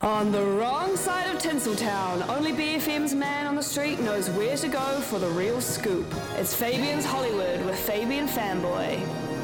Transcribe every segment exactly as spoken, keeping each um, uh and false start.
On the wrong side of Tinseltown, only B F M's man on the street knows where to go for the real scoop. It's Fabian's Hollywood with Fabian Fanboy.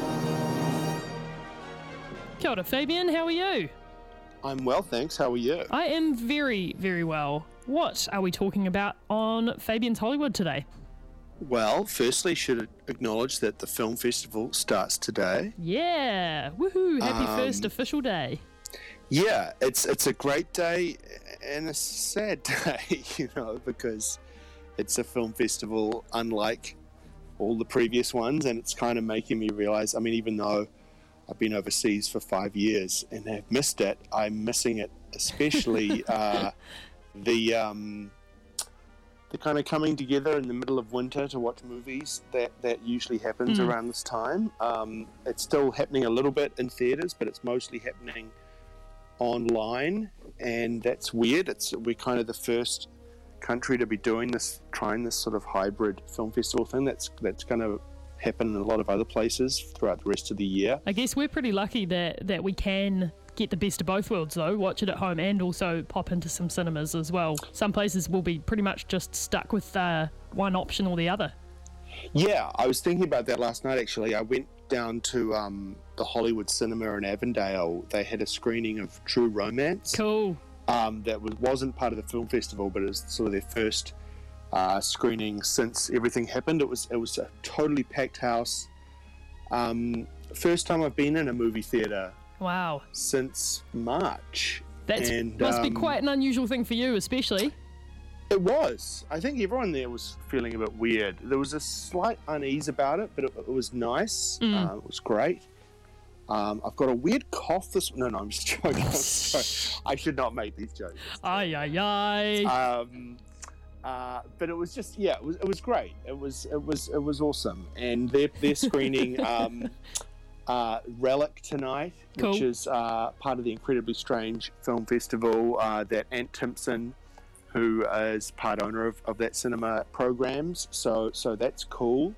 Kia ora, Fabian, how are you? I'm well, thanks. How are you? I am very, very well. What are we talking about on Fabian's Hollywood today? Well, firstly, should acknowledge that the film festival starts today. Yeah, woohoo, happy Um, first official day. Yeah, it's it's a great day and a sad day, you know, because it's a film festival unlike all the previous ones, and it's kind of making me realize, I mean, even though I've been overseas for five years and have missed it, I'm missing it, especially uh, the um, the kind of coming together in the middle of winter to watch movies. That, that usually happens Mm. around this time. Um, it's still happening a little bit in theatres, but it's mostly happening online, and that's weird. It's we're kind of the first country to be doing this, trying this sort of hybrid film festival thing. That's that's going to happen in a lot of other places throughout the rest of the year. I guess we're pretty lucky that, that we can get the best of both worlds, though, watch it at home and also pop into some cinemas as well. Some places will be pretty much just stuck with uh, one option or the other. Yeah, I was thinking about that last night, actually. I went down to um, the Hollywood Cinema in Avondale. They had a screening of True Romance. Cool. Um, that was, wasn't part of the film festival, but it was sort of their first uh, screening since everything happened. It was it was a totally packed house. Um, first time I've been in a movie theatre Wow. since March. That and, must be um, quite an unusual thing for you, especially. It was. I think everyone there was feeling a bit weird. There was a slight unease about it, but it, it was nice. Mm. Uh, it was great. Um, I've got a weird cough this... No, no, I'm just joking. I'm sorry. I should not make these jokes. Ay, ay, ay. Um, uh, but it was just, yeah, it was it was great. It was it was it was awesome. And they're they're screening um, uh, Relic tonight, Cool. which is uh, part of the Incredibly Strange Film Festival uh, that Ant Timpson, who is part owner of, of that cinema, programs. So so that's cool.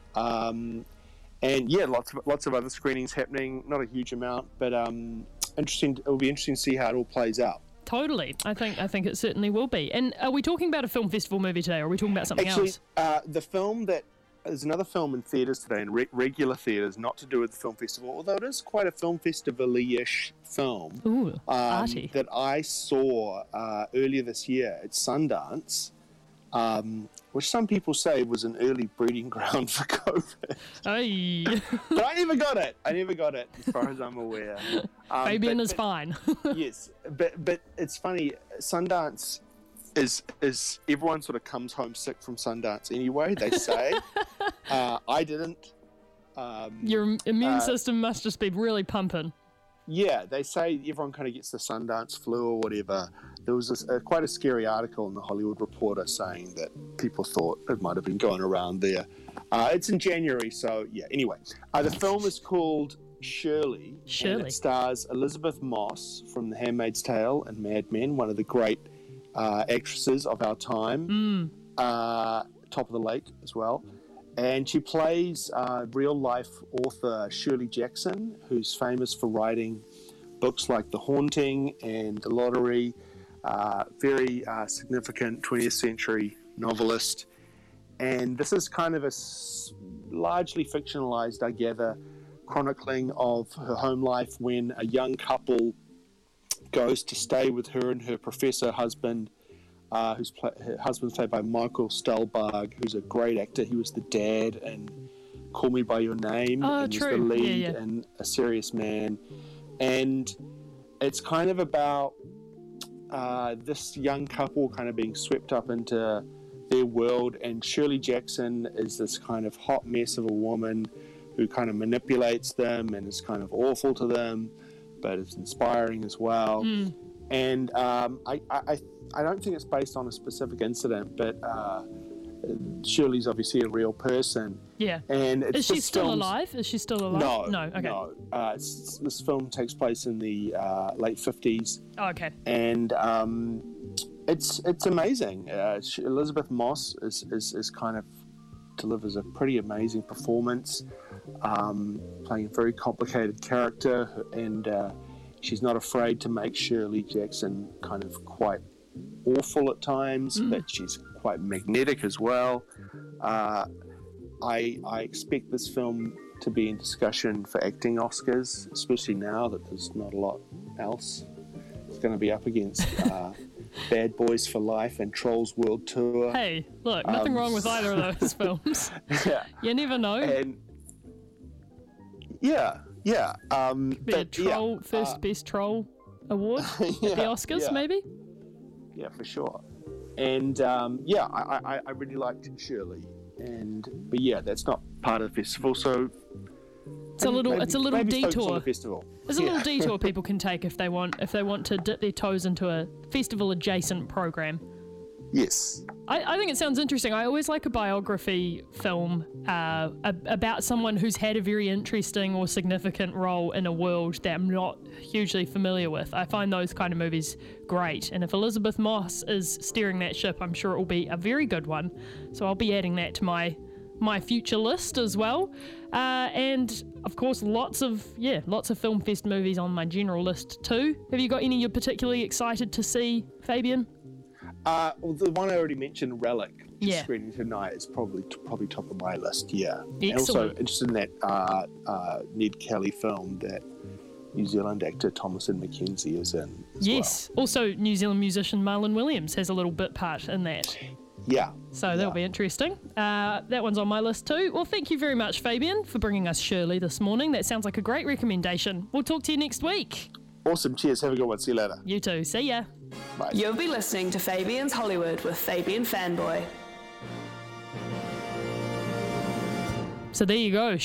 Um, and yeah, lots of lots of other screenings happening. Not a huge amount, but um, interesting. It'll be interesting to see how it all plays out. Totally. I think I think it certainly will be. And are we talking about a film festival movie today, or are we talking about something Actually, else? uh, the film that there's another film in theatres today, in re- regular theatres, not to do with the film festival, although it is quite a film festival-y-ish film. Ooh, um, arty. that I saw uh, earlier this year at Sundance, um, which some people say was an early breeding ground for COVID. Ay. But I never got it. I never got it, as far as I'm aware. Um, Fabian but- is but- fine. Yes, but but it's funny. Sundance is is everyone sort of comes home sick from Sundance anyway. They say. uh, I didn't. Um, Your immune uh, system must just be really pumping. Yeah, they say everyone kind of gets the Sundance flu or whatever. There was this, uh, quite a scary article in the Hollywood Reporter saying that people thought it might have been going around there. Uh, it's in January, so yeah. Anyway, uh, the film is called Shirley. Shirley. And it stars Elizabeth Moss from The Handmaid's Tale and Mad Men, one of the great uh, actresses of our time. Mm. Uh, Top of the Lake as well. And she plays uh, real-life author Shirley Jackson, who's famous for writing books like The Haunting and The Lottery. Uh, very uh, significant twentieth century novelist. And this is kind of a s- largely fictionalized, I gather, chronicling of her home life when a young couple goes to stay with her and her professor husband, Uh, whose pla- her husband's played by Michael Stuhlbarg, who's a great actor. He was the dad in Call Me By Your Name, Oh, and he's true. the lead Yeah, yeah. in A Serious Man. And it's kind of about uh, this young couple kind of being swept up into their world, and Shirley Jackson is this kind of hot mess of a woman who kind of manipulates them and is kind of awful to them, but is inspiring as well. Mm. And um, I, I, I I don't think it's based on a specific incident, but uh, Shirley's obviously a real person. Yeah. And it's Is she this still film's- alive? Is she still alive? No, No. Okay. no. Uh, it's, this film takes place in the uh, late fifties, Oh, okay. and um, it's it's amazing. Uh, she, Elizabeth Moss is, is is kind of delivers a pretty amazing performance, um, playing a very complicated character, and uh, she's not afraid to make Shirley Jackson kind of quite awful at times, mm. but she's quite magnetic as well. Uh, I, I expect this film to be in discussion for acting Oscars, especially now that there's not a lot else. It's going to be up against uh, Bad Boys for Life and Trolls World Tour. Hey, look, nothing um, wrong with either of those films. Yeah. You never know. And yeah, yeah. Um, be but, a troll, yeah, first uh, best troll award yeah, at the Oscars, yeah. maybe? Yeah, for sure. And um, yeah, I, I, I really liked Shirley. And but yeah, that's not part of the festival, so it's a little maybe, it's a little detour. The festival. It's a yeah. little detour people can take if they want if they want to dip their toes into a festival adjacent program. Yes. I, I think it sounds interesting. I always like a biography film uh, about someone who's had a very interesting or significant role in a world that I'm not hugely familiar with. I find those kind of movies great. And if Elizabeth Moss is steering that ship, I'm sure it will be a very good one. So I'll be adding that to my my future list as well. Uh, and of course, lots of, yeah, lots of Film Fest movies on my general list too. Have you got any you're particularly excited to see, Fabian? Uh, well, the one I already mentioned, Relic, just yeah. screening tonight, is probably probably top of my list. Yeah, excellent. And also interested in that uh, uh, Ned Kelly film that New Zealand actor Thomasin McKenzie is in. As yes, well. Also New Zealand musician Marlon Williams has a little bit part in that. Yeah. So that'll yeah. be interesting. Uh, that one's on my list too. Well, thank you very much, Fabian, for bringing us Shirley this morning. That sounds like a great recommendation. We'll talk to you next week. Awesome. Cheers. Have a good one. See you later. You too. See ya. Bye. You'll be listening to Fabian's Hollywood with Fabian Fanboy. So there you go.